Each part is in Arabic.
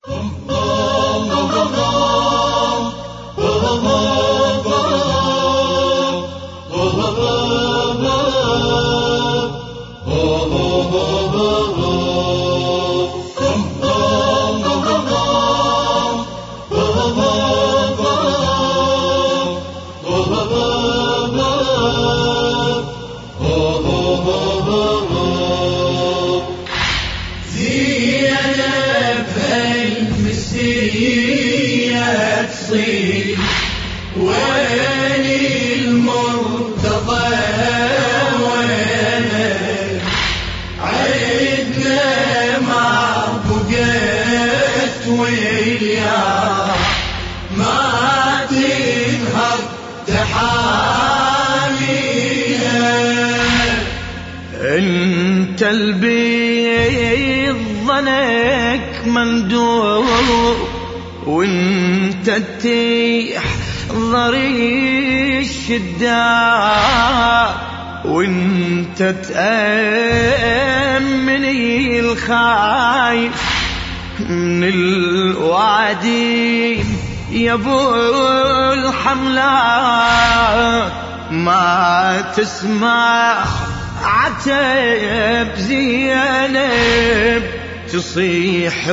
وين المرتضى وين عدنا ما بقيت ويا ما تنهض تحاميها انت البيض ظنك مندوب وانت تتيح ضري الشدة وانت تأمني الخايف من الوادي يا ابو الحملات ما تسمع عتب زينب تصيح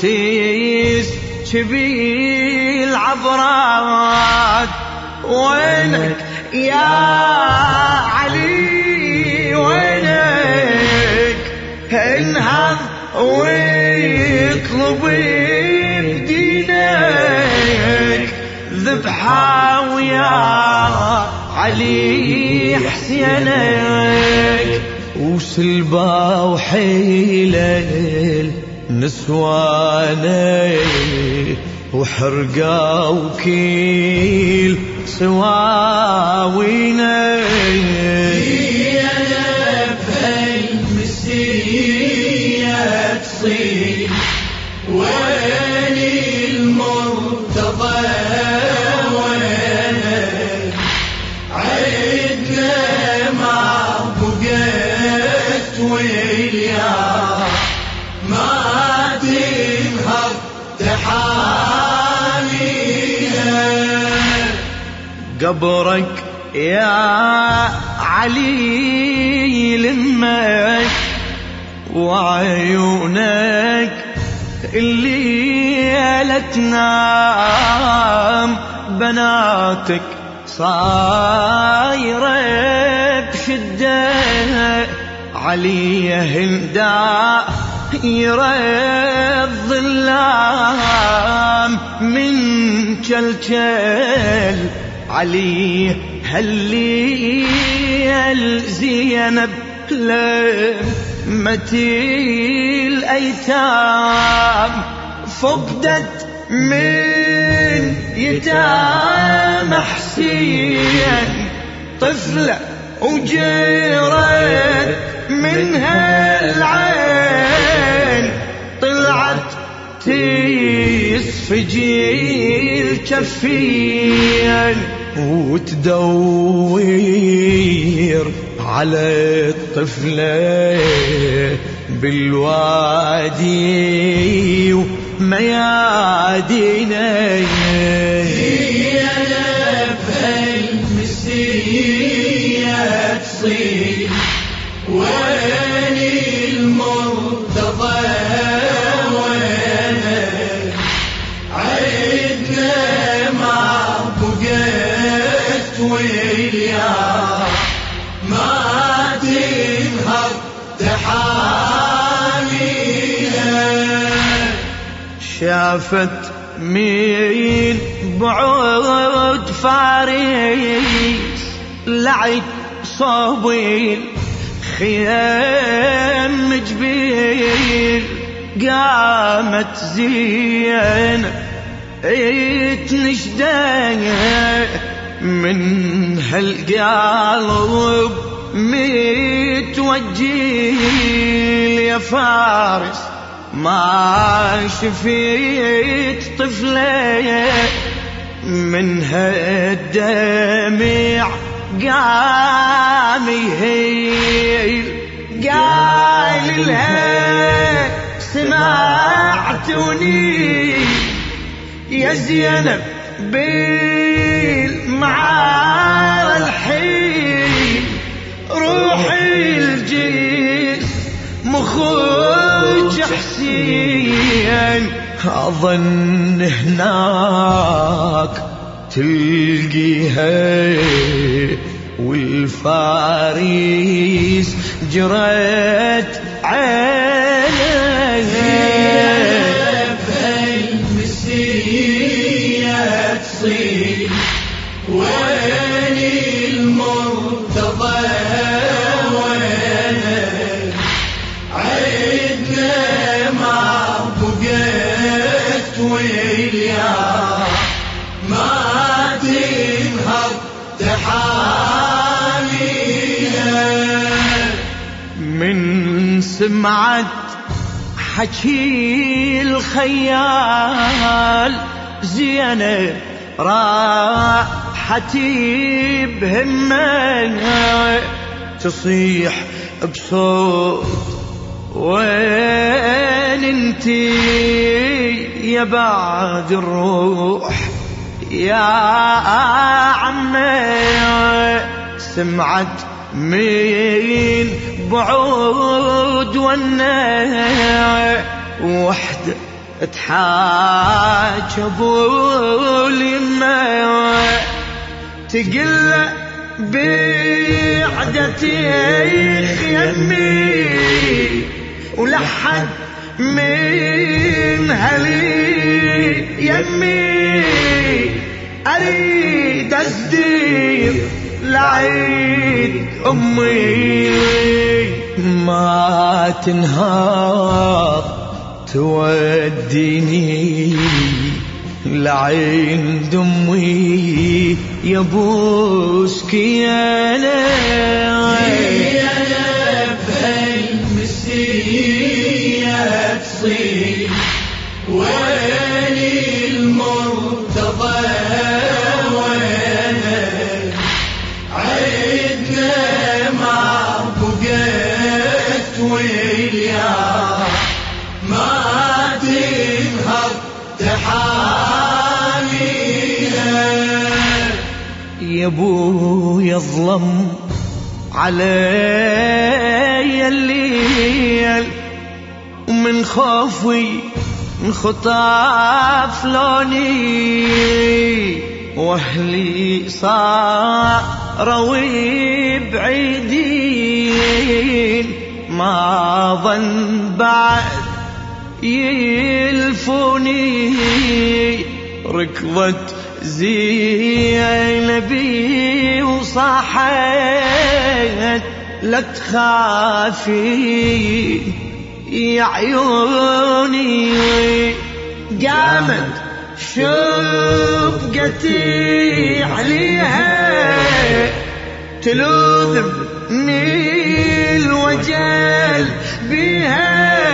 وتسكبي العبرات وينك يا علي وينك انهض واطلب بدينك ذبحة ويا علي حسينك وسلبا وحيلة نسواني وحرقا وكيل سواوينا زينب هالمسية تصير وين المرتضى وين عدنا ما بقيت ويا ما تنهض تحاميها قبرك يا علي لمك وعيونك اللي تنام بناتك صايرة بشدة علي هندا يرى الظلام من كلكل علي هلي الزينب لمتي الأيتام فقدت من يتام حسين طفلة وجرت منها العين طلعت تسفجي الكفين وتدور على الطفلة بالوادي وميادينا زينب هالمسية تصير وين المرتضى وين عدنا ما بقيت ويا ما تنهض تحاميها شافت من بعد فارس لعب صوبيل خيام جبيل قامت زينب تنشدها من هالقلب متوجيل يا فارس ما شفيت طفلة من هالدمع قام يهيل قال لها سمعتوني يا زينب بالمعار الحين روحي الجسم مخوج حسين أظن هناك تلقيها والفارس جرت عينها بهالمسية تصير وين المرتضى وين عدنا ما بقيت ويا ما تنهض تحاميها من سمعت حكي الخيال زينب راحتي بهمها تصيح بصوت وين انتي يا بعد الروح يا عمي سمعت من بعود والنهى وحدة تحاج ابو اليمة تقل بعدتي يمي ولحد من هلي يمي اريد ازدير لعيد امي ما تنهار توديني لعين دمي يبوسك يا بهالمسية تصير وين المرتضى وين عدنا ما بقيت ويا ما تنهض تحاميها يا ابو يظلم علي الليل ومن خوفي انخطف لوني واهلي صاروا بعيدين ما ظن بعد يلفوني ركضت زينبي وصاحت لا تخافي يا عيوني قامت شبقتي عليها تلوذني الوجل بها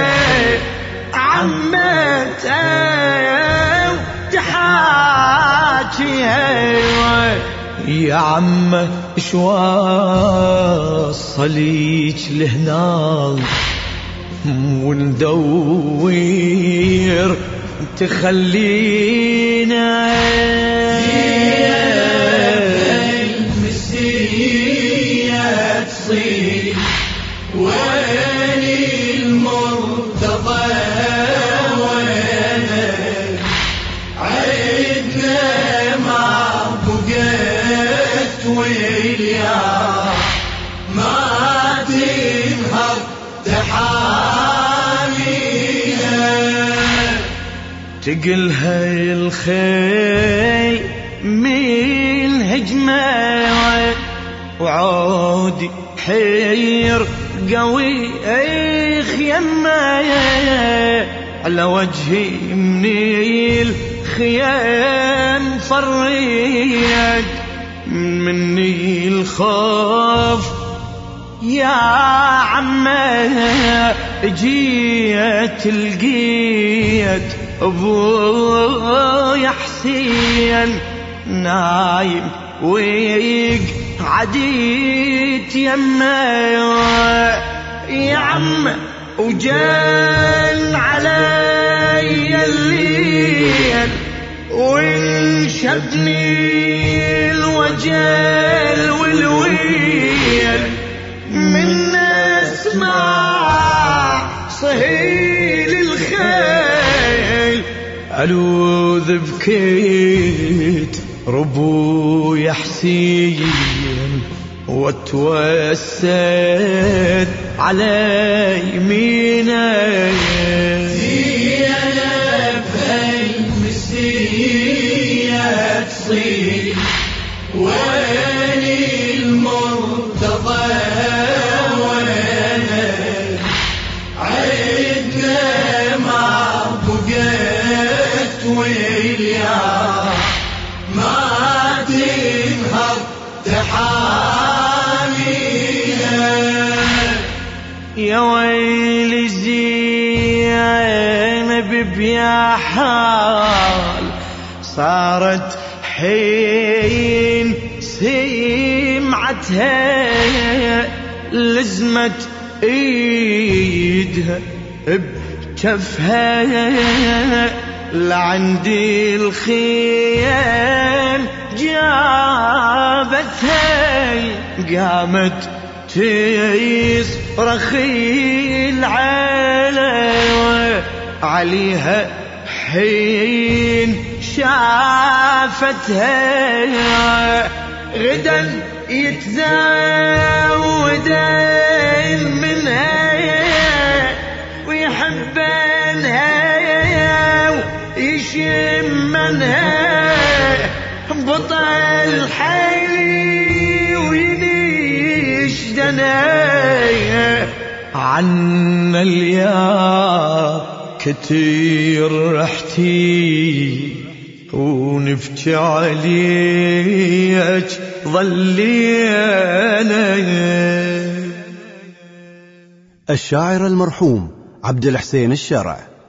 عمتها تحاكيها يا عم ايش وصليك لهنا وندور تخلينا المسية تصير وين المرتضى وين عدنا ما بقيت ويا ما تنهض تحاميها تقلها الخيل من هجمة وعودي حير قوي خيمة على وجهي من الخيام فريت مني الخوف يا عمه جيت لقيت ابويا حسين نايم ويقعديت يمه يا عمه وجان علي الليل وانشدني الوجل والويل من اسمع صهيل الخيل ألوذ بكيت ربوي حسين واتوسد على يمينه زينب هالمسية تصير وين المرتضى وين عدنا ما بقيت ويا ما تنهض تحامينا يا ويلي زينب بيا حال صارت حين سمعتها لزمت ايدها بكفها لعندي الخيام جابتها قامت تصرخ العيلة عليها حين شافتها غدا يتزودن منها ويحبنها ويشمنها بطل حيلي وينشدنا عنا اليا كتير رحتي ونبكي عليك ظلينا. الشاعر المرحوم عبد الحسين الشرع.